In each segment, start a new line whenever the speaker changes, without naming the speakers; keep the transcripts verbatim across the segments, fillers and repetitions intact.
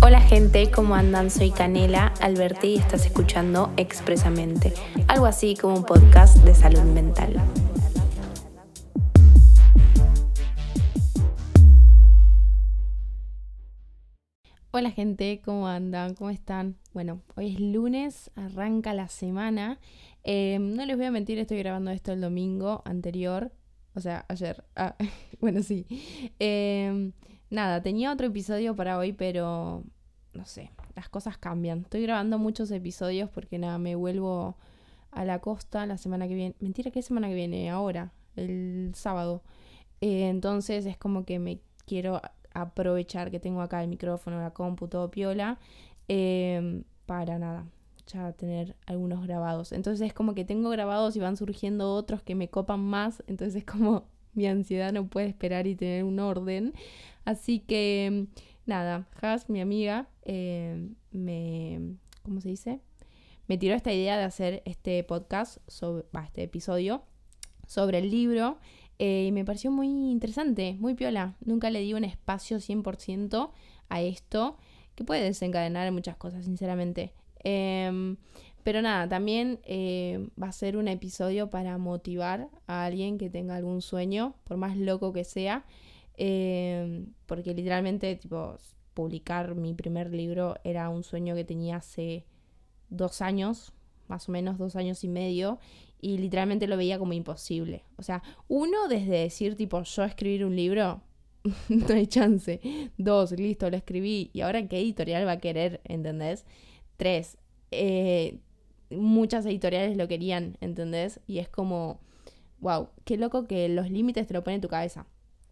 Hola gente, ¿cómo andan? Soy Canela Alberti y estás escuchando Expresamente, algo así como un podcast de salud mental. Hola gente, ¿cómo andan? ¿Cómo están? Bueno, hoy es lunes, arranca la semana. Eh, no les voy a mentir, estoy grabando esto el domingo anterior, o sea, ayer. Ah, bueno, sí. Eh, nada, tenía otro episodio para hoy, pero no sé, las cosas cambian. Estoy grabando muchos episodios porque nada, me vuelvo a la costa la semana que viene. Mentira, ¿qué semana que viene? Ahora, el sábado. Eh, entonces es como que me quiero aprovechar que tengo acá el micrófono, la compu, todo piola, eh, para nada, ya tener algunos grabados. Entonces es como que tengo grabados y van surgiendo otros que me copan más, entonces es como mi ansiedad no puede esperar y tener un orden. Así que nada, Has, mi amiga, eh, me... ¿cómo se dice? Me tiró esta idea de hacer este podcast, sobre, bah, este episodio, sobre el libro. Eh, y me pareció muy interesante, muy piola. Nunca le di un espacio cien por ciento a esto, que puede desencadenar muchas cosas, sinceramente. Eh, pero nada, también eh, va a ser un episodio para motivar a alguien que tenga algún sueño, por más loco que sea. Eh, porque literalmente, tipo, publicar mi primer libro era un sueño que tenía hace dos años, más o menos dos años y medio, y literalmente lo veía como imposible. O sea, uno, desde decir tipo yo escribir un libro, no hay chance. Dos, listo, lo escribí, y ahora qué editorial va a querer, ¿entendés? Tres, eh, muchas editoriales lo querían, ¿entendés? Y es como, wow, qué loco que los límites te lo ponen en tu cabeza.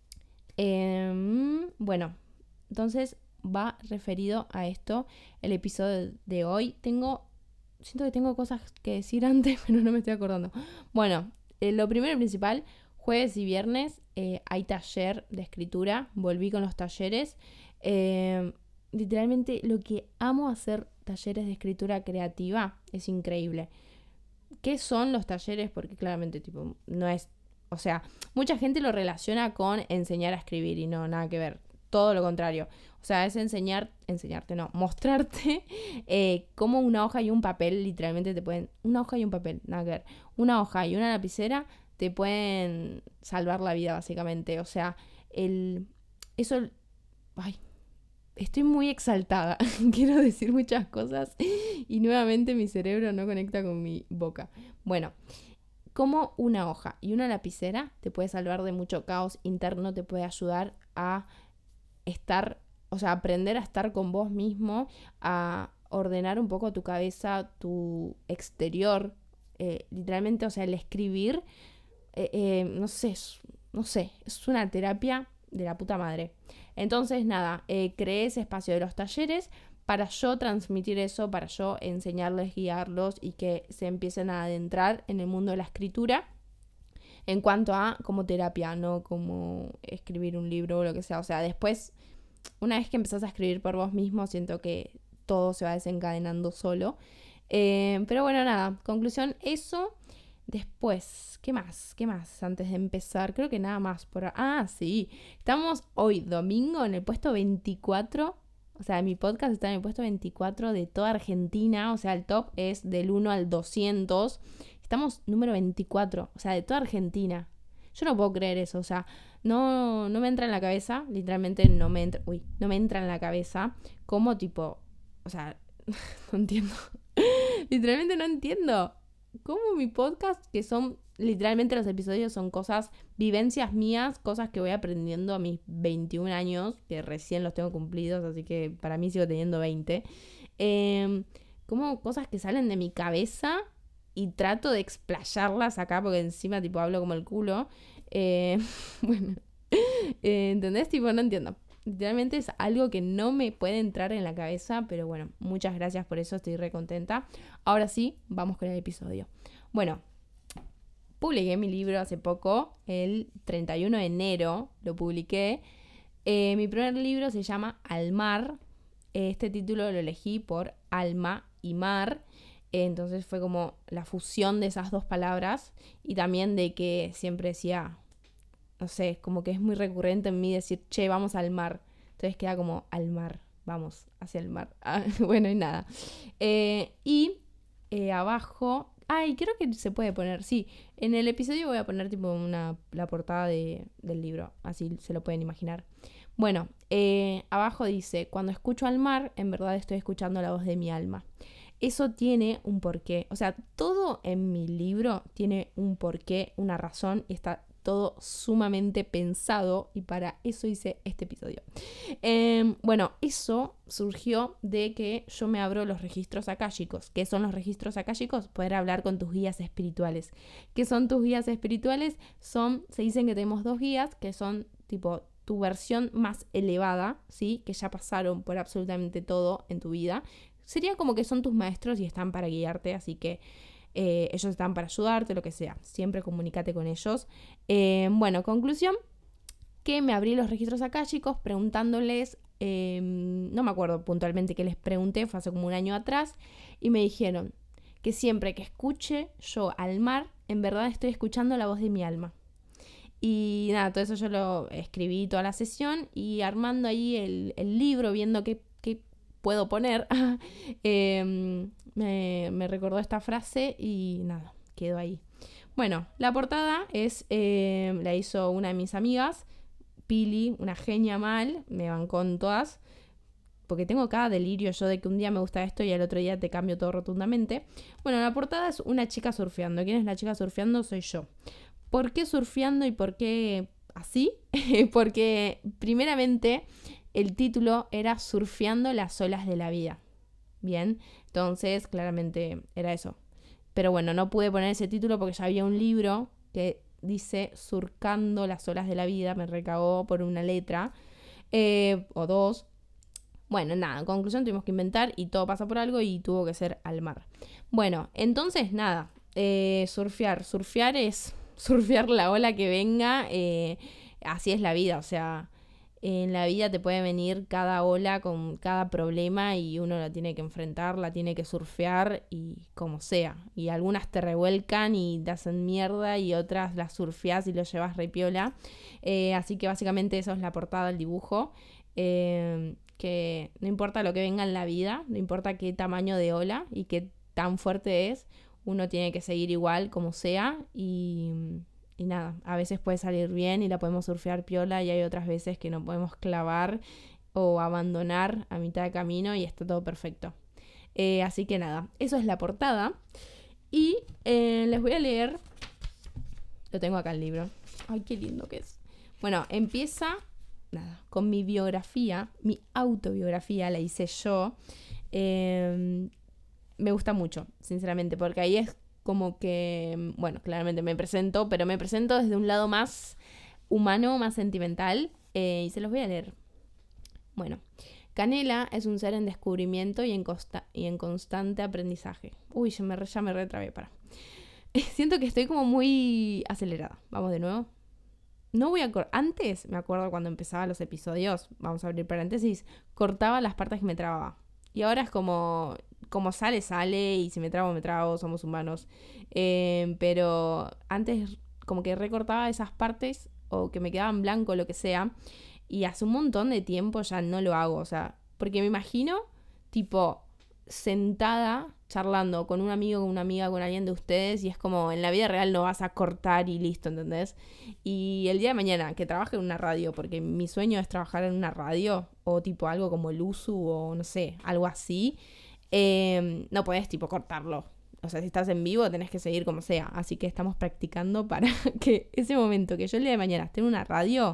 Eh, bueno, entonces va referido a esto el episodio de hoy. Tengo Siento que tengo cosas que decir antes, pero no me estoy acordando. Bueno, eh, lo primero y principal, jueves y viernes eh, hay taller de escritura. Volví con los talleres. Eh, literalmente lo que amo hacer talleres de escritura creativa es increíble. ¿Qué son los talleres? Porque claramente tipo no es... O sea, mucha gente lo relaciona con enseñar a escribir y no, nada que ver. Todo lo contrario. O sea, es enseñar, enseñarte, no, mostrarte eh, cómo una hoja y un papel literalmente te pueden... Una hoja y un papel, nada que ver. Una hoja y una lapicera te pueden salvar la vida, básicamente. O sea, el... Eso... Ay, estoy muy exaltada. Quiero decir muchas cosas y nuevamente mi cerebro no conecta con mi boca. Bueno, como una hoja y una lapicera te puede salvar de mucho caos interno, te puede ayudar a estar, o sea, aprender a estar con vos mismo, a ordenar un poco tu cabeza, tu exterior, eh, literalmente, o sea, el escribir, eh, eh, no sé, es, no sé, es una terapia de la puta madre. Entonces, nada, eh, creé ese espacio de los talleres para yo transmitir eso, para yo enseñarles, guiarlos y que se empiecen a adentrar en el mundo de la escritura en cuanto a como terapia, no como escribir un libro o lo que sea. O sea, después, una vez que empezás a escribir por vos mismo, siento que todo se va desencadenando solo. Eh, pero bueno, nada, conclusión, eso. Después, ¿qué más? ¿Qué más antes de empezar? Creo que nada más por... Ah, sí. Estamos hoy, domingo, en el puesto veinticuatro. O sea, mi podcast está en el puesto veinticuatro de toda Argentina. O sea, el top es del uno al doscientos. Estamos número veinticuatro. O sea, de toda Argentina. Yo no puedo creer eso. O sea, no, no me entra en la cabeza. Literalmente no me entra... Uy, no me entra en la cabeza. Como tipo... O sea, no entiendo. Literalmente no entiendo. Como mi podcast, que son literalmente los episodios son cosas, vivencias mías, cosas que voy aprendiendo a mis veintiún años, que recién los tengo cumplidos, así que para mí sigo teniendo veinte. Eh, como cosas que salen de mi cabeza y trato de explayarlas acá, porque encima tipo hablo como el culo. Eh, bueno, eh, ¿entendés? Tipo, no entiendo. Literalmente es algo que no me puede entrar en la cabeza, pero bueno, muchas gracias por eso, estoy re contenta. Ahora sí, vamos con el episodio. Bueno, publiqué mi libro hace poco, el treinta y uno de enero lo publiqué. Eh, mi primer libro se llama Al Mar. Este título lo elegí por alma y mar. Entonces fue como la fusión de esas dos palabras y también de que siempre decía... No sé, como que es muy recurrente en mí decir, che, vamos al mar. Entonces queda como al mar. vamos hacia el mar. Ah, bueno, y nada. Eh, y eh, abajo, ay, creo que se puede poner, sí, en el episodio voy a poner tipo una, la portada de, del libro, así se lo pueden imaginar. Bueno, eh, abajo dice, cuando escucho al mar, en verdad estoy escuchando la voz de mi alma. Eso tiene un porqué, o sea, todo en mi libro tiene un porqué, una razón, y está todo sumamente pensado, y para eso hice este episodio. Eh, bueno, eso surgió de que yo me abro los registros akáshicos. ¿Qué son los registros akáshicos? Poder hablar con tus guías espirituales. ¿Qué son tus guías espirituales? Son, se dicen que tenemos dos guías, que son tipo tu versión más elevada, ¿sí? Que ya pasaron por absolutamente todo en tu vida. Sería como que son tus maestros y están para guiarte, así que eh, ellos están para ayudarte, lo que sea. Siempre comunícate con ellos. Eh, bueno, conclusión, que me abrí los registros akáshicos preguntándoles, eh, no me acuerdo puntualmente qué les pregunté, fue hace como un año atrás, y me dijeron que siempre que escuche yo al mar, en verdad estoy escuchando la voz de mi alma. Y nada, todo eso yo lo escribí toda la sesión, y armando ahí el, el libro, viendo qué, qué puedo poner, eh, me, me recordó esta frase y nada, quedó ahí. Bueno, la portada es, eh, la hizo una de mis amigas, Pili, una genia mal, me bancó en todas, porque tengo cada delirio yo de que un día me gusta esto y al otro día te cambio todo rotundamente. Bueno, la portada es una chica surfeando. ¿Quién es la chica surfeando? Soy yo. ¿Por qué surfeando y por qué así? Porque primeramente el título era Surfeando las olas de la vida. Bien, entonces claramente era eso. Pero bueno, no pude poner ese título porque ya había un libro que dice Surcando las olas de la vida. Me recagó por una letra eh, o dos. Bueno, nada, en conclusión tuvimos que inventar y todo pasa por algo y tuvo que ser al mar. Bueno, entonces nada, eh, surfear. Surfear es surfear la ola que venga, eh, así es la vida, o sea, en la vida te puede venir cada ola con cada problema y uno la tiene que enfrentar, la tiene que surfear y como sea. Y algunas te revuelcan y te hacen mierda y otras las surfeás y lo llevas re piola. Eh, así que básicamente eso es la portada del dibujo. Eh, que no importa lo que venga en la vida, no importa qué tamaño de ola y qué tan fuerte es, uno tiene que seguir igual como sea y, y nada, a veces puede salir bien y la podemos surfear piola y hay otras veces que no podemos clavar o abandonar a mitad de camino y está todo perfecto. Eh, así que nada, eso es la portada y eh, les voy a leer, lo tengo acá el libro, ay qué lindo que es. Bueno, empieza nada, con mi biografía, mi autobiografía la hice yo. Eh, me gusta mucho, sinceramente, porque ahí es como que, bueno, claramente me presento, pero me presento desde un lado más humano, más sentimental, eh, y se los voy a leer. Bueno, Canela es un ser en descubrimiento y en, consta- y en constante aprendizaje. Uy, ya me, re- ya me retrabé, para. Siento que estoy como muy acelerada. Vamos de nuevo. No voy a cor- Antes, me acuerdo cuando empezaba los episodios, vamos a abrir paréntesis, cortaba las partes que me trababa. Y ahora es como, como sale, sale, y si me trabo, me trabo, somos humanos. Eh, pero antes como que recortaba esas partes o que me quedaban blanco, lo que sea. Y hace un montón de tiempo ya no lo hago, o sea, porque me imagino, tipo, sentada charlando con un amigo, con una amiga, con alguien de ustedes y es como en la vida real no vas a cortar y listo, ¿entendés? Y el día de mañana que trabaje en una radio, porque mi sueño es trabajar en una radio o tipo algo como el U S U o no sé, algo así, eh, no podés tipo cortarlo. O sea, si estás en vivo tenés que seguir como sea. Así que estamos practicando para que ese momento que yo el día de mañana esté en una radio...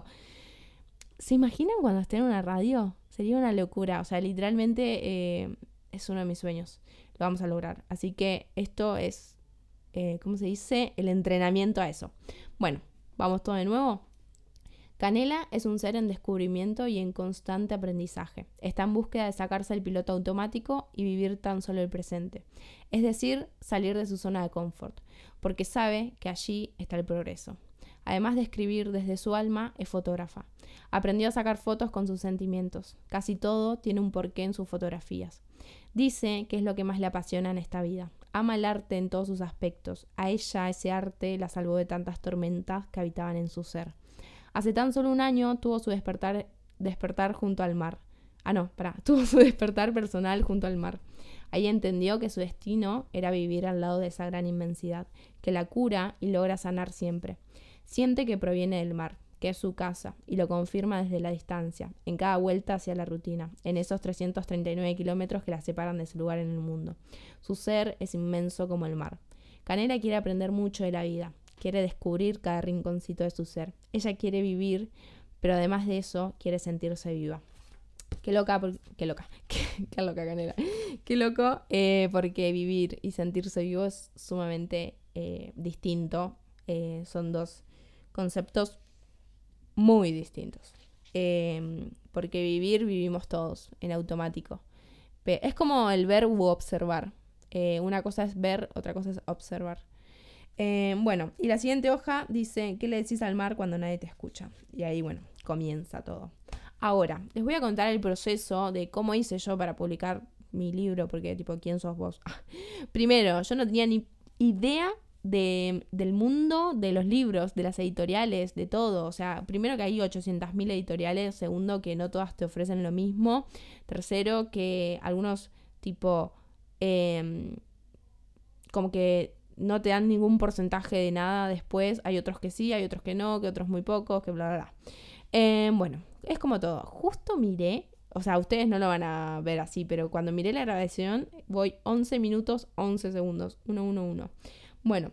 ¿Se imaginan cuando esté en una radio? Sería una locura. O sea, literalmente eh, es uno de mis sueños. Lo vamos a lograr. Así que esto es, eh, ¿cómo se dice? El entrenamiento a eso. Bueno, vamos todo de nuevo. Canela es un ser en descubrimiento y en constante aprendizaje. Está en búsqueda de sacarse el piloto automático y vivir tan solo el presente. Es decir, salir de su zona de confort, porque sabe que allí está el progreso. Además de escribir desde su alma, es fotógrafa. Aprendió a sacar fotos con sus sentimientos. Casi todo tiene un porqué en sus fotografías. Dice que es lo que más le apasiona en esta vida. Ama el arte en todos sus aspectos. A ella ese arte la salvó de tantas tormentas que habitaban en su ser. Hace tan solo un año tuvo su despertar, despertar junto al mar. Ah, no, pará. Tuvo su despertar personal junto al mar. Ahí entendió que su destino era vivir al lado de esa gran inmensidad, que la cura y logra sanar siempre. Siente que proviene del mar, que es su casa, y lo confirma desde la distancia, en cada vuelta hacia la rutina, en esos trescientos treinta y nueve kilómetros que la separan de su lugar en el mundo. Su ser es inmenso como el mar. Canela quiere aprender mucho de la vida, quiere descubrir cada rinconcito de su ser. Ella quiere vivir, pero además de eso, quiere sentirse viva. Qué loca, por... qué loca, qué, qué loca Canela. Qué loco, eh, porque vivir y sentirse vivo es sumamente eh, distinto. Eh, son dos conceptos muy distintos. Eh, porque vivir, vivimos todos en automático. Es como el ver u observar. Eh, una cosa es ver, otra cosa es observar. Eh, bueno, y la siguiente hoja dice, ¿qué le decís al mar cuando nadie te escucha? Y ahí, bueno, comienza todo. Ahora, les voy a contar el proceso de cómo hice yo para publicar mi libro, porque tipo, ¿quién sos vos? Primero, yo no tenía ni idea de, del mundo de los libros, de las editoriales, de todo. O sea, primero que hay ochocientas mil editoriales, segundo que no todas te ofrecen lo mismo, tercero que algunos tipo, eh, como que no te dan ningún porcentaje de nada después, hay otros que sí, hay otros que no, que otros muy pocos, que bla, bla, bla. Eh, bueno, es como todo. Justo miré, o sea, ustedes no lo van a ver así, pero cuando miré la grabación voy once minutos, once segundos, uno, uno, uno. Bueno,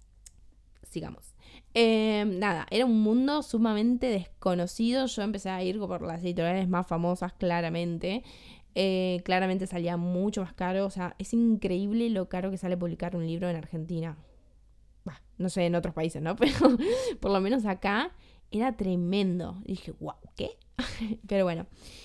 sigamos. Eh, nada, era un mundo sumamente desconocido. Yo empecé a ir por las editoriales más famosas, claramente. Eh, claramente salía mucho más caro. O sea, es increíble lo caro que sale publicar un libro en Argentina. Bah, no sé, en otros países, ¿no? Pero por lo menos acá era tremendo. Y dije, wow, ¿qué? Pero bueno,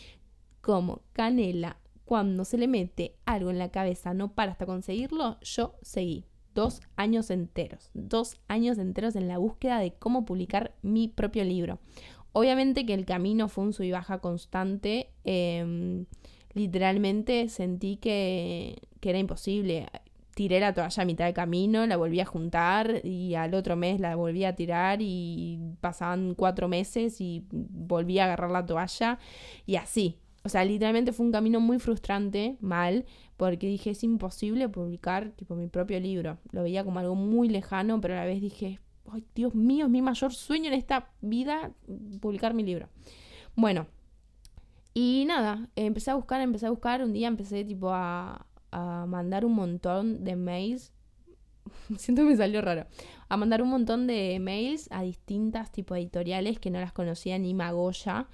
como Canela, cuando se le mete algo en la cabeza, no para hasta conseguirlo, yo seguí. Dos años enteros, dos años enteros en la búsqueda de cómo publicar mi propio libro. Obviamente que el camino fue un sub y baja constante. Eh, literalmente sentí que, que era imposible. Tiré la toalla a mitad de camino, la volví a juntar y al otro mes la volví a tirar y pasaban cuatro meses y volví a agarrar la toalla y así. O sea, literalmente fue un camino muy frustrante, mal, porque dije, es imposible publicar tipo mi propio libro. Lo veía como algo muy lejano, pero a la vez dije, ay, Dios mío, es mi mayor sueño en esta vida publicar mi libro. Bueno, y nada, empecé a buscar, empecé a buscar. Un día empecé tipo a, a mandar un montón de mails. Siento que me salió raro. A mandar un montón de mails a distintas tipo editoriales que no las conocía ni Magoya.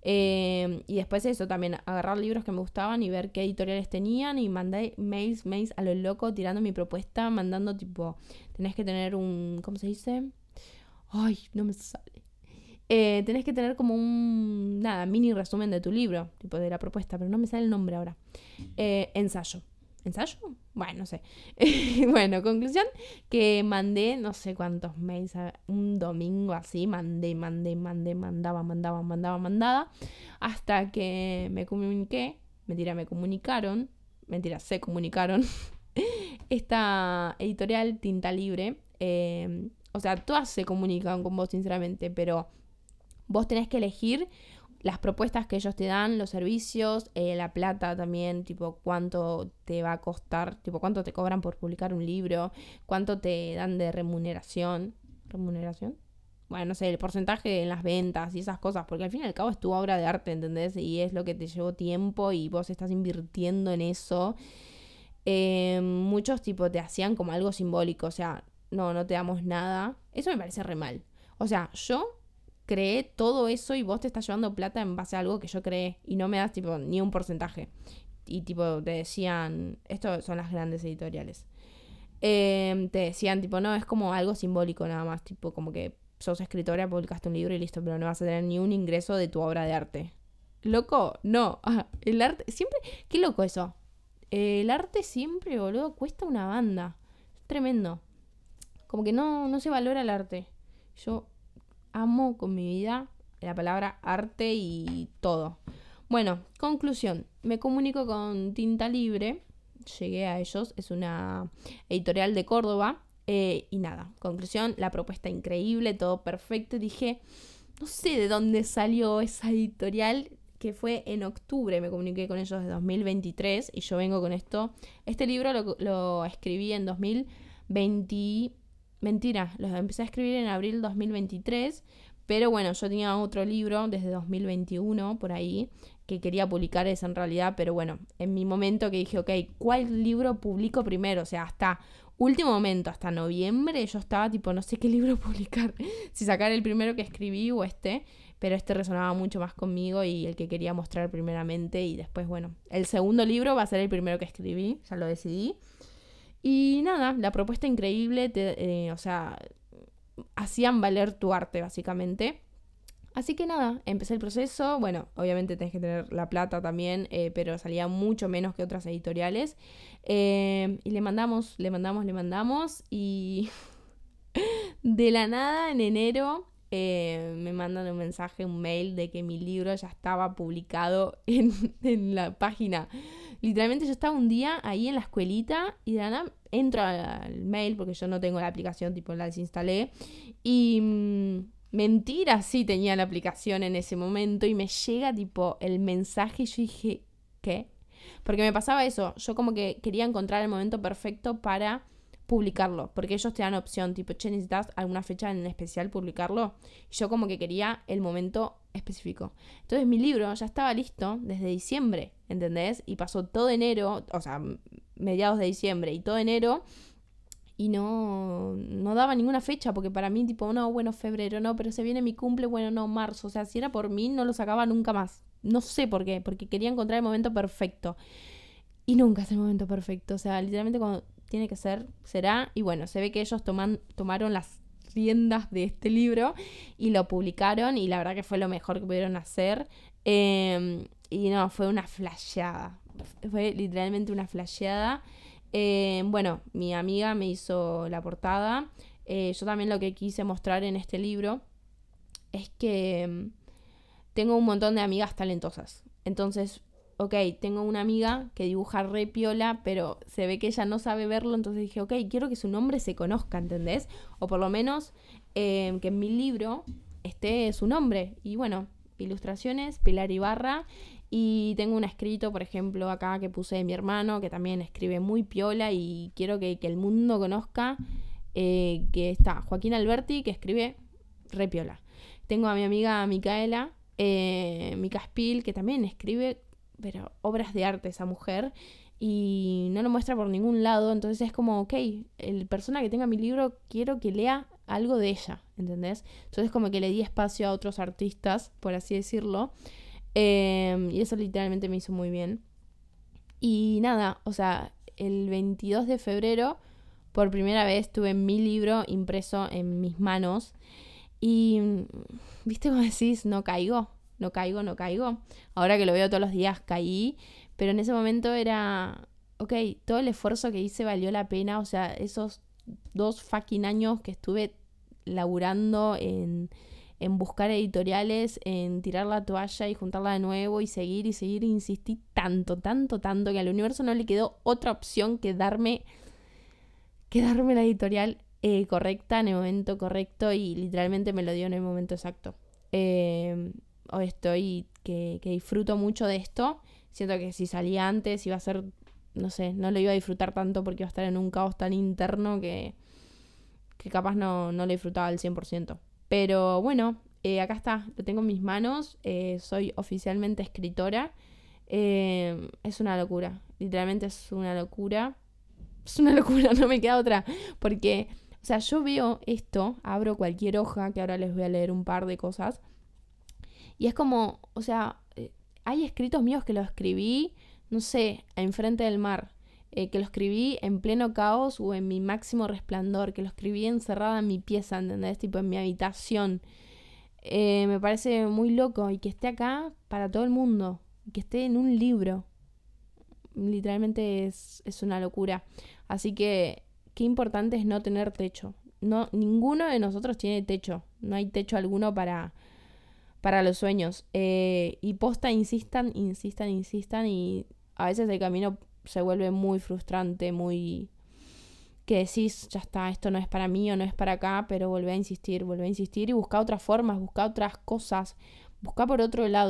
Eh, y después eso también, agarrar libros que me gustaban y ver qué editoriales tenían y mandé mails, mails a lo loco tirando mi propuesta, mandando tipo, tenés que tener un, ¿cómo se dice? Ay, no me sale. Eh, tenés que tener como un, nada, mini resumen de tu libro, tipo de la propuesta, pero no me sale el nombre ahora. Eh, ensayo. ¿Ensayo? Bueno, no sé. Bueno, conclusión, que mandé no sé cuántos mails, un domingo así, mandé, mandé, mandé, mandaba, mandaba, mandaba, mandaba, hasta que me comuniqué, mentira, me comunicaron, mentira, se comunicaron, esta editorial Tinta Libre, eh, o sea, todas se comunican con vos, sinceramente, pero vos tenés que elegir las propuestas que ellos te dan, los servicios, eh, la plata también, tipo cuánto te va a costar, tipo cuánto te cobran por publicar un libro, cuánto te dan de remuneración. ¿Remuneración? Bueno, no sé, el porcentaje en las ventas y esas cosas, porque al fin y al cabo es tu obra de arte, ¿entendés? Y es lo que te llevó tiempo y vos estás invirtiendo en eso. Eh, muchos tipo te hacían como algo simbólico, o sea, no, no te damos nada. Eso me parece re mal. O sea, yo creé todo eso y vos te estás llevando plata en base a algo que yo creé y no me das tipo ni un porcentaje. Y tipo te decían, esto son las grandes editoriales, eh, te decían tipo, no, es como algo simbólico nada más, tipo como que sos escritora, publicaste un libro y listo, pero no vas a tener ni un ingreso de tu obra de arte. ¿Loco? No. Ah, el arte, siempre, qué loco eso. El arte siempre, boludo, cuesta una banda. Es tremendo. Como que no, no se valora el arte. Yo amo con mi vida la palabra arte y todo. Bueno, conclusión. Me comunico con Tinta Libre. Llegué a ellos. Es una editorial de Córdoba. Eh, y nada, conclusión. La propuesta increíble, todo perfecto. Dije, no sé de dónde salió esa editorial. que fue en octubre, me comuniqué con ellos de dos mil veintitrés y yo vengo con esto. Este libro lo, lo escribí en dos mil veinte, mentira, lo empecé a escribir en abril dos mil veintitrés, pero bueno, yo tenía otro libro desde dos mil veintiuno, por ahí, que quería publicar ese en realidad, pero bueno, en mi momento que dije, ok, ¿cuál libro publico primero? O sea, hasta último momento, hasta noviembre, yo estaba tipo, no sé qué libro publicar, si sacar el primero que escribí o este, pero este resonaba mucho más conmigo y el que quería mostrar primeramente, y después, bueno, el segundo libro va a ser el primero que escribí, ya lo decidí. Y nada, la propuesta increíble, te, eh, o sea, hacían valer tu arte, básicamente. Así que nada, empecé el proceso. Bueno, obviamente tenés que tener la plata también, eh, pero salía mucho menos que otras editoriales. Eh, y le mandamos, le mandamos, le mandamos. Y de la nada, en enero, eh, me mandan un mensaje, un mail de que mi libro ya estaba publicado en, en la página. Literalmente yo estaba un día ahí en la escuelita y de la nada entro al mail, porque yo no tengo la aplicación, tipo la desinstalé. Y mmm, mentira, sí tenía la aplicación en ese momento y me llega tipo el mensaje y yo dije, ¿qué? Porque me pasaba eso, yo como que quería encontrar el momento perfecto para publicarlo, porque ellos te dan opción, tipo, che, ¿necesitas alguna fecha en especial publicarlo? Y yo como que quería el momento específico. Entonces mi libro ya estaba listo desde diciembre, ¿entendés? Y pasó todo enero, o sea, mediados de diciembre y todo enero, y no, no daba ninguna fecha, porque para mí, tipo, no, bueno, febrero, no, pero se viene mi cumple, bueno, no, marzo. O sea, si era por mí, no lo sacaba nunca más. No sé por qué, porque quería encontrar el momento perfecto. Y nunca es el momento perfecto. O sea, literalmente cuando tiene que ser, será. Y bueno, se ve que ellos toman, tomaron las riendas de este libro y lo publicaron, y la verdad que fue lo mejor que pudieron hacer. Eh, y no, fue una flasheada. Fue literalmente una flasheada. Eh, bueno, mi amiga me hizo la portada. Eh, yo también lo que quise mostrar en este libro es que um, tengo un montón de amigas talentosas. Entonces, ok, tengo una amiga que dibuja re piola, pero se ve que ella no sabe verlo, entonces dije, ok, quiero que su nombre se conozca, ¿entendés? O por lo menos eh, que en mi libro esté su nombre. Y bueno, ilustraciones, Pilar Ibarra. Y tengo un escrito, por ejemplo, acá que puse de mi hermano, que también escribe muy piola y quiero que, que el mundo conozca, eh, que está Joaquín Alberti, que escribe re piola. Tengo a mi amiga Micaela, eh, Mica Spil, que también escribe, pero obras de arte esa mujer, y no lo muestra por ningún lado, entonces es como, ok, el persona que tenga mi libro quiero que lea algo de ella, ¿entendés? Entonces como que le di espacio a otros artistas, por así decirlo. Eh, y eso literalmente me hizo muy bien. Y nada, o sea, el veintidós de febrero por primera vez tuve mi libro impreso en mis manos. Y, ¿viste cómo decís? No caigo, no caigo, no caigo. Ahora que lo veo todos los días caí. Pero en ese momento era, ok, todo el esfuerzo que hice valió la pena. O sea, esos dos fucking años que estuve laburando en... en buscar editoriales, en tirar la toalla y juntarla de nuevo y seguir y seguir, e insistí tanto, tanto, tanto que al universo no le quedó otra opción que darme, que darme la editorial eh, correcta en el momento correcto, y literalmente me lo dio en el momento exacto. Eh, hoy estoy que, que disfruto mucho de esto. Siento que si salía antes iba a ser, no sé, no lo iba a disfrutar tanto porque iba a estar en un caos tan interno que, que capaz no, no lo disfrutaba al cien por ciento. Pero bueno, eh, acá está, lo tengo en mis manos, eh, soy oficialmente escritora. Eh, es una locura, literalmente es una locura. Es una locura, no me queda otra. Porque, o sea, yo veo esto, abro cualquier hoja, que ahora les voy a leer un par de cosas. Y es como, o sea, eh, hay escritos míos que los escribí, no sé, enfrente del mar. Eh, que lo escribí en pleno caos o en mi máximo resplandor, que lo escribí encerrada en mi pieza, ¿entendés? Tipo en mi habitación. Eh, me parece muy loco, y que esté acá para todo el mundo, y que esté en un libro. Literalmente es, es una locura. Así que qué importante es no tener techo. No, ninguno de nosotros tiene techo. No hay techo alguno para, para los sueños. Eh, y posta, insistan, insistan, insistan, y a veces el camino se vuelve muy frustrante, muy... que decís, ya está, esto no es para mí o no es para acá, pero volvé a insistir, volvé a insistir y buscar otras formas, buscar otras cosas, buscar por otro lado.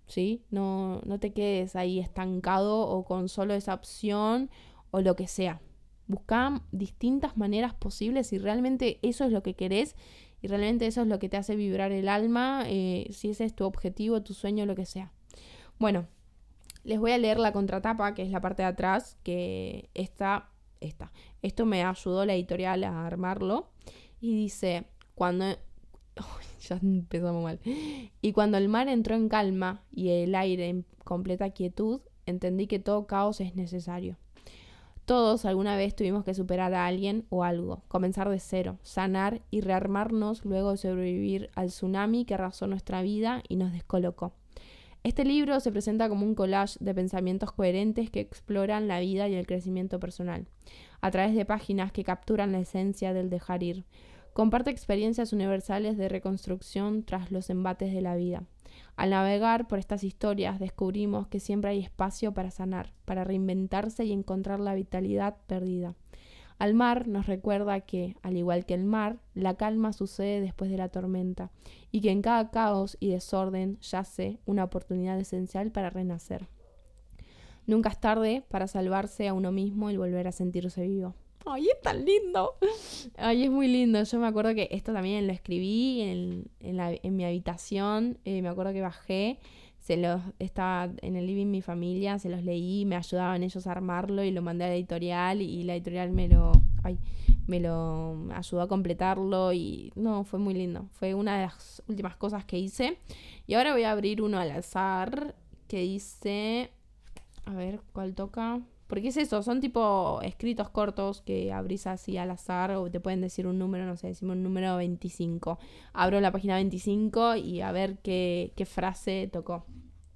¿sí? No, no te quedes ahí estancado o con solo esa opción o lo que sea. Busca distintas maneras posibles si realmente eso es lo que querés y realmente eso es lo que te hace vibrar el alma, eh, si ese es tu objetivo, tu sueño, lo que sea. Bueno, les voy a leer la contratapa, que es la parte de atrás, que está, esta. Esto me ayudó la editorial a armarlo. Y dice, cuando... ya empezamos mal. Y cuando el mar entró en calma y el aire en completa quietud, entendí que todo caos es necesario. Todos alguna vez tuvimos que superar a alguien o algo, comenzar de cero, sanar y rearmarnos luego de sobrevivir al tsunami que arrasó nuestra vida y nos descolocó. Este libro se presenta como un collage de pensamientos coherentes que exploran la vida y el crecimiento personal, a través de páginas que capturan la esencia del dejar ir. Comparte experiencias universales de reconstrucción tras los embates de la vida. Al navegar por estas historias descubrimos que siempre hay espacio para sanar, para reinventarse y encontrar la vitalidad perdida. Al mar nos recuerda que, al igual que el mar, la calma sucede después de la tormenta y que en cada caos y desorden yace una oportunidad esencial para renacer. Nunca es tarde para salvarse a uno mismo y volver a sentirse vivo. ¡Ay, es tan lindo! Ay, es muy lindo. Yo me acuerdo que esto también lo escribí en, en, la, en mi habitación. Eh, me acuerdo que bajé, se los estaba en el living mi familia, se los leí, me ayudaban ellos a armarlo y lo mandé a la editorial y la editorial me lo, ay, me lo ayudó a completarlo y no, fue muy lindo. Fue una de las últimas cosas que hice. Y ahora voy a abrir uno al azar que dice, a ver, ¿cuál toca? Porque es eso, son tipo escritos cortos que abrís así al azar o te pueden decir un número, no sé, decimos un número veinticinco. Abro la página veinticinco y a ver qué, qué frase tocó.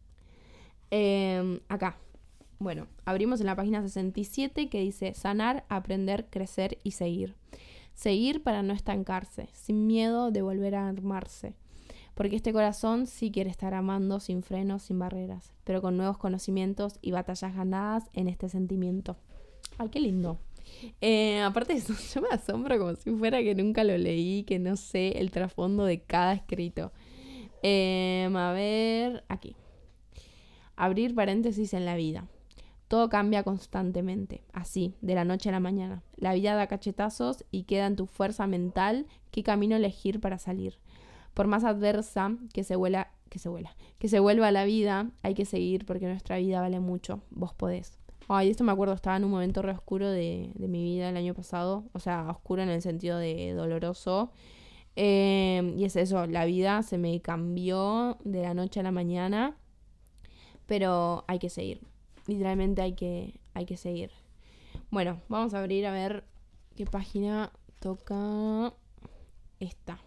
Eh, acá. Bueno, abrimos en la página sesenta y siete que dice sanar, aprender, crecer y seguir. Seguir para no estancarse, sin miedo de volver a armarse. Porque este corazón sí quiere estar amando sin frenos, sin barreras, pero con nuevos conocimientos y batallas ganadas en este sentimiento. ¡Ay, qué lindo! Eh, aparte de eso, yo me asombro como si fuera que nunca lo leí, que no sé el trasfondo de cada escrito. Eh, a ver, aquí. Abrir paréntesis en la vida. Todo cambia constantemente, así, de la noche a la mañana. La vida da cachetazos y queda en tu fuerza mental qué camino elegir para salir. Por más adversa que se vuela, que se vuela, que se vuelva la vida, hay que seguir porque nuestra vida vale mucho. Vos podés. Ay, esto me acuerdo, estaba en un momento re oscuro de, de mi vida el año pasado. O sea, oscuro en el sentido de doloroso. Eh, y es eso, la vida se me cambió de la noche a la mañana. Pero hay que seguir. Literalmente hay que, hay que seguir. Bueno, vamos a abrir a ver qué página toca esta.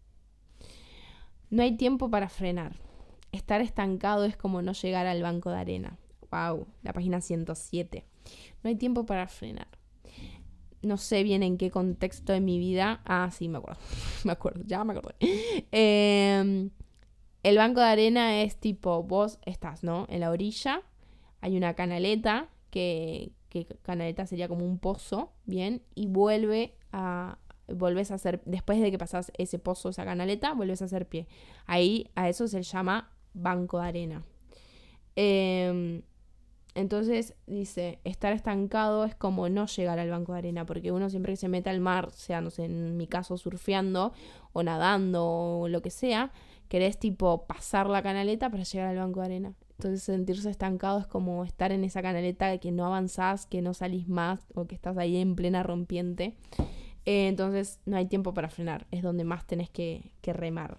No hay tiempo para frenar. Estar estancado es como no llegar al banco de arena. Wow, la página ciento siete. No hay tiempo para frenar. No sé bien en qué contexto de mi vida. Ah, sí, me acuerdo. me acuerdo, ya me acuerdo. Eh, el banco de arena es tipo, vos estás, ¿no? En la orilla. Hay una canaleta, que, que canaleta sería como un pozo, ¿bien? Y vuelve a... volvés a hacer, después de que pasás ese pozo, esa canaleta, volvés a hacer pie. Ahí a eso se llama banco de arena. Eh, entonces dice, estar estancado es como no llegar al banco de arena, porque uno siempre que se mete al mar, sea, no sé, en mi caso surfeando o nadando o lo que sea, querés tipo pasar la canaleta para llegar al banco de arena. Entonces sentirse estancado es como estar en esa canaleta de que no avanzás, que no salís más o que estás ahí en plena rompiente. Eh, entonces no hay tiempo para frenar, es donde más tenés que, que remar.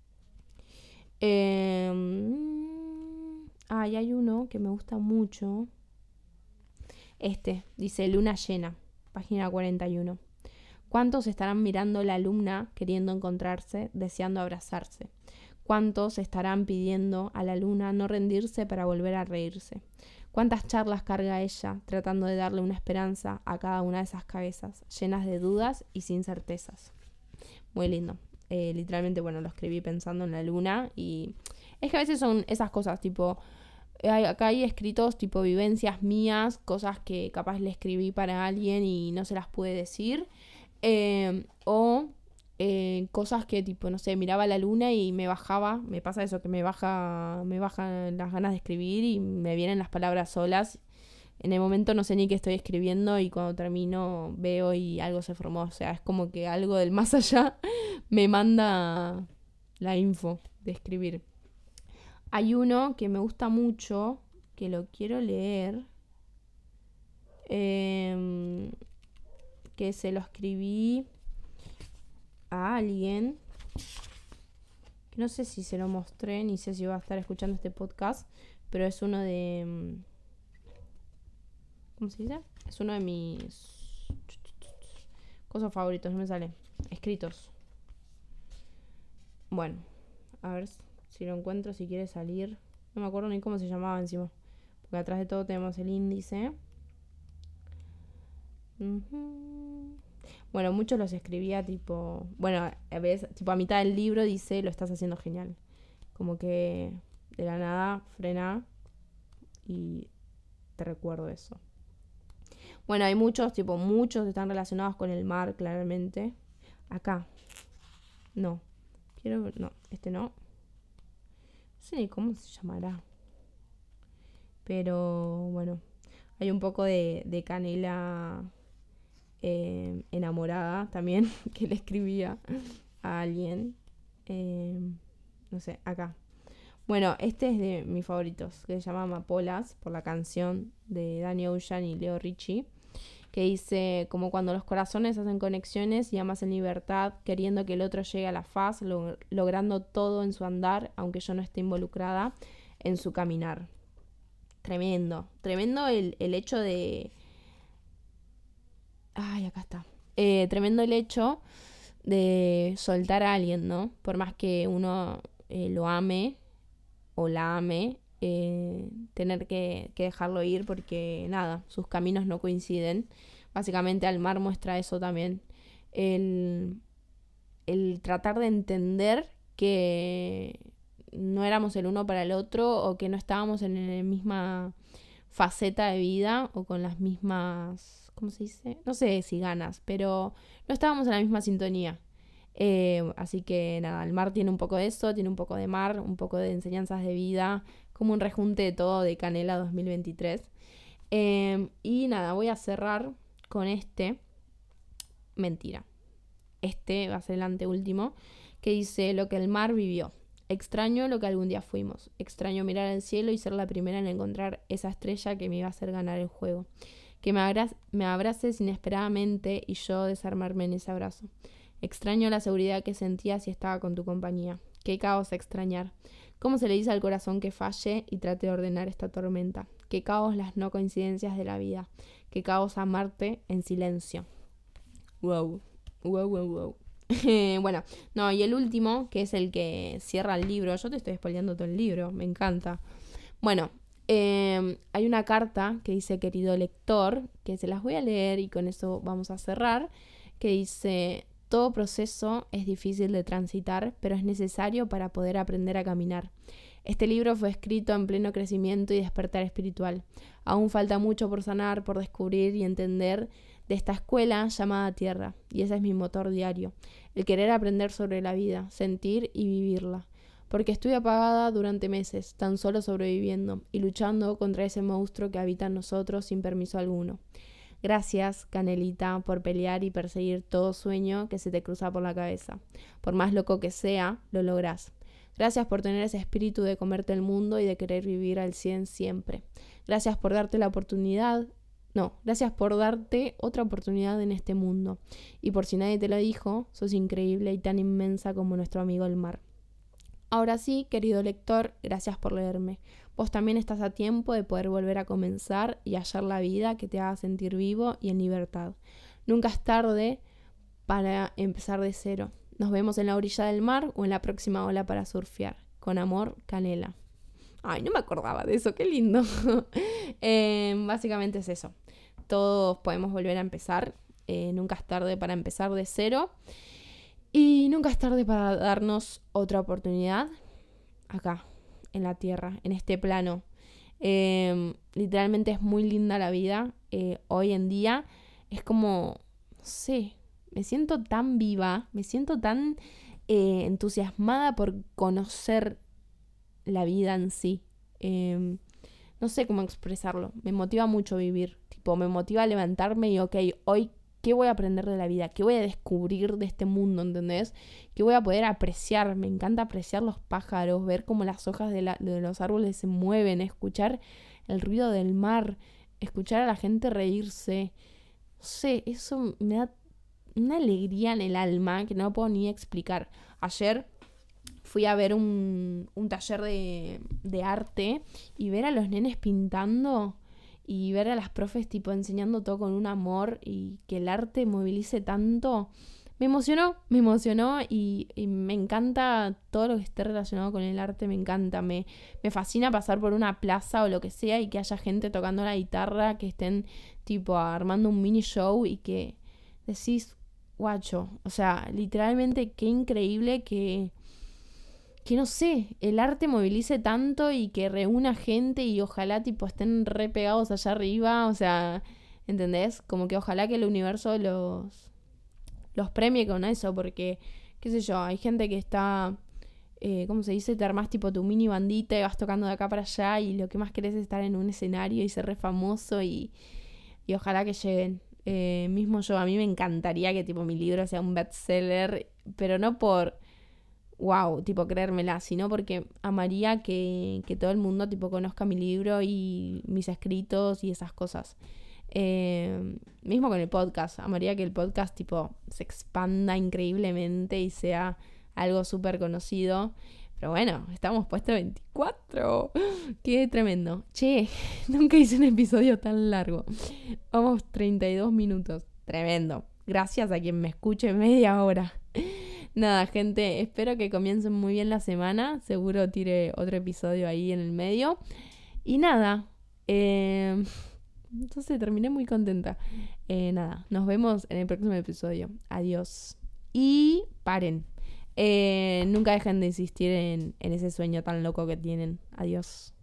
Eh, ah, y hay uno que me gusta mucho. Este, dice Luna llena, página cuarenta y uno. ¿Cuántos estarán mirando la luna queriendo encontrarse, deseando abrazarse? ¿Cuántos estarán pidiendo a la luna no rendirse para volver a reírse? ¿Cuántas charlas carga ella tratando de darle una esperanza a cada una de esas cabezas, llenas de dudas y sin certezas? Muy lindo. Eh, literalmente, bueno, lo escribí pensando en la luna y es que a veces son esas cosas, tipo, hay, acá hay escritos tipo vivencias mías, cosas que capaz le escribí para alguien y no se las pude decir, eh, o eh, cosas que tipo, no sé, miraba la luna y me bajaba, me pasa eso, que me baja, me bajan las ganas de escribir y me vienen las palabras solas. En el momento no sé ni qué estoy escribiendo y cuando termino veo y algo se formó. O sea, es como que algo del más allá me manda la info de escribir. Hay uno que me gusta mucho, que lo quiero leer, eh, que se lo escribí a alguien, que no sé si se lo mostré, ni sé si va a estar escuchando este podcast, pero es uno de... ¿Cómo se dice? Es uno de mis cosas favoritos, no me sale. Escritos. Bueno, a ver si lo encuentro, si quiere salir. No me acuerdo ni cómo se llamaba encima. Porque atrás de todo tenemos el índice. Uh-huh. Bueno, muchos los escribía tipo... Bueno, a veces, tipo a mitad del libro dice, lo estás haciendo genial. Como que de la nada frena y te recuerdo eso. Bueno, hay muchos, tipo, muchos están relacionados con el mar, claramente. Acá. No. Quiero ver. No, este no. No sé ni cómo se llamará. Pero bueno. Hay un poco de, de Canela eh, enamorada también, que le escribía a alguien. Eh, no sé, acá. Bueno, este es de mis favoritos, que se llama Amapolas, por la canción de Danny Ocean y Leo Richie, que dice, como cuando los corazones hacen conexiones y amas en libertad, queriendo que el otro llegue a la faz, lo- logrando todo en su andar, aunque yo no esté involucrada en su caminar. Tremendo, tremendo el, el hecho de... Ay, acá está. Eh, tremendo el hecho de soltar a alguien, ¿no? Por más que uno eh, lo ame o la ame, eh, tener que, que dejarlo ir porque nada, sus caminos no coinciden. Básicamente al mar muestra eso también. El, el tratar de entender que no éramos el uno para el otro o que no estábamos en la misma faceta de vida o con las mismas, ¿cómo se dice? No sé si ganas, pero no estábamos en la misma sintonía. Eh, así que nada, el mar tiene un poco de eso, tiene un poco de mar, un poco de enseñanzas de vida, como un rejunte de todo de Canela dos mil veintitrés. Eh, y nada, voy a cerrar con este. Mentira. Este va a ser el anteúltimo, que dice lo que el mar vivió. Extraño lo que algún día fuimos. Extraño mirar al cielo y ser la primera en encontrar esa estrella que me iba a hacer ganar el juego. Que me, abra- me abraces inesperadamente y yo desarmarme en ese abrazo. Extraño la seguridad que sentía si estaba con tu compañía. Qué caos extrañar. ¿Cómo se le dice al corazón que falle y trate de ordenar esta tormenta? Qué caos las no coincidencias de la vida. Qué caos amarte en silencio. Wow. Wow, wow, wow. Bueno, no, y el último, que es el que cierra el libro. Yo te estoy spoileando todo el libro, me encanta. Bueno, eh, hay una carta que dice, querido lector, que se las voy a leer y con eso vamos a cerrar, que dice, todo proceso es difícil de transitar, pero es necesario para poder aprender a caminar. Este libro fue escrito en pleno crecimiento y despertar espiritual. Aún falta mucho por sanar, por descubrir y entender de esta escuela llamada Tierra, y ese es mi motor diario, el querer aprender sobre la vida, sentir y vivirla. Porque estuve apagada durante meses, tan solo sobreviviendo y luchando contra ese monstruo que habita en nosotros sin permiso alguno. Gracias, Canelita, por pelear y perseguir todo sueño que se te cruza por la cabeza. Por más loco que sea, lo lográs. Gracias por tener ese espíritu de comerte el mundo y de querer vivir al cien siempre. Gracias por darte la oportunidad. No, gracias por darte otra oportunidad en este mundo. Y por si nadie te lo dijo, sos increíble y tan inmensa como nuestro amigo el mar. Ahora sí, querido lector, gracias por leerme. Vos también estás a tiempo de poder volver a comenzar y hallar la vida que te haga sentir vivo y en libertad. Nunca es tarde para empezar de cero. Nos vemos en la orilla del mar o en la próxima ola para surfear. Con amor, Canela. Ay, no me acordaba de eso, qué lindo. eh, básicamente es eso. Todos podemos volver a empezar. Eh, nunca es tarde para empezar de cero. Y nunca es tarde para darnos otra oportunidad acá, en la tierra, en este plano. Eh, literalmente es muy linda la vida. Eh, hoy en día es como, no sé, me siento tan viva, me siento tan eh, entusiasmada por conocer la vida en sí. Eh, no sé cómo expresarlo. Me motiva mucho vivir. Tipo, me motiva a levantarme y, ok, hoy, ¿qué voy a aprender de la vida? ¿Qué voy a descubrir de este mundo? ¿Entendés? ¿Qué voy a poder apreciar? Me encanta apreciar los pájaros, ver cómo las hojas de, la, de los árboles se mueven, escuchar el ruido del mar, escuchar a la gente reírse. No sé, eso me da una alegría en el alma que no puedo ni explicar. Ayer fui a ver un, un taller de, de arte y ver a los nenes pintando y ver a las profes tipo enseñando todo con un amor y que el arte movilice tanto. Me emocionó, me emocionó y, y me encanta todo lo que esté relacionado con el arte, me encanta. Me, me fascina pasar por una plaza o lo que sea y que haya gente tocando la guitarra, que estén tipo armando un mini show y que decís, guacho, o sea, literalmente qué increíble que, que no sé, el arte movilice tanto y que reúna gente y ojalá tipo estén re pegados allá arriba, o sea, ¿entendés? Como que ojalá que el universo los, los premie con eso, porque, qué sé yo, hay gente que está, eh, ¿cómo se dice? Te armás tipo tu mini bandita y vas tocando de acá para allá y lo que más querés es estar en un escenario y ser re famoso y, y ojalá que lleguen. Eh, mismo yo, a mí me encantaría que tipo mi libro sea un bestseller, pero no por wow, tipo creérmela, sino porque amaría que, que todo el mundo tipo conozca mi libro y mis escritos y esas cosas. Eh, mismo con el podcast, amaría que el podcast tipo se expanda increíblemente y sea algo súper conocido. Pero bueno, estamos puesto veinticuatro. Qué tremendo. Che, nunca hice un episodio tan largo. Vamos treinta y dos minutos. Tremendo. Gracias a quien me escuche media hora. Nada, gente, espero que comiencen muy bien la semana. Seguro tire otro episodio ahí en el medio. Y nada, eh, entonces terminé muy contenta. Eh, nada, nos vemos en el próximo episodio. Adiós. Y paren. Eh, nunca dejen de insistir en, en ese sueño tan loco que tienen. Adiós.